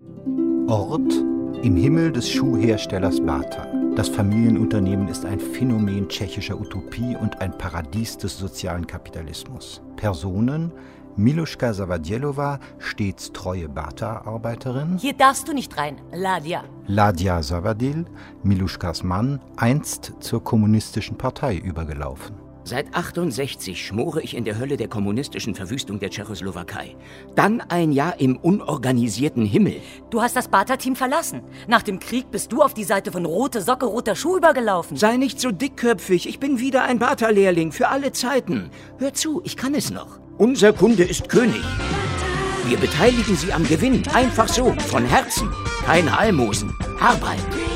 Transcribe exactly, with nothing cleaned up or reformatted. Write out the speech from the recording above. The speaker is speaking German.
Ort im Himmel des Schuhherstellers Bata. Das Familienunternehmen ist ein Phänomen tschechischer Utopie und ein Paradies des sozialen Kapitalismus. Personen: Miluška Zavadilova, stets treue Bata-Arbeiterin. Hier darfst du nicht rein, Ladia. Ladia Zavadil, Miluškas Mann, einst zur kommunistischen Partei übergelaufen. Seit achtundsechzig schmore ich in der Hölle der kommunistischen Verwüstung der Tschechoslowakei. Dann ein Jahr im unorganisierten Himmel. Du hast das Bata-Team verlassen. Nach dem Krieg bist du auf die Seite von Rote Socke, Roter Schuh übergelaufen. Sei nicht so dickköpfig, ich bin wieder ein Bata-Lehrling für alle Zeiten. Hör zu, ich kann es noch. Unser Kunde ist König. Wir beteiligen Sie am Gewinn, einfach so, von Herzen. Keine Almosen, Arbeit.